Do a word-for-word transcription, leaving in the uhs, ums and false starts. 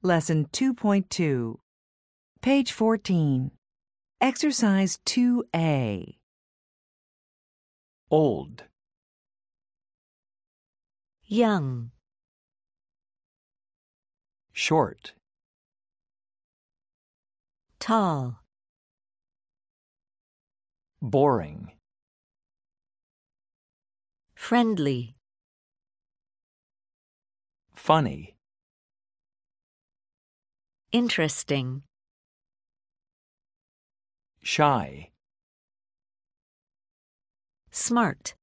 Lesson two point two. Page fourteen. Exercise two A. Old, young, short, tall, boring, friendly, funny, interesting, shy, smart.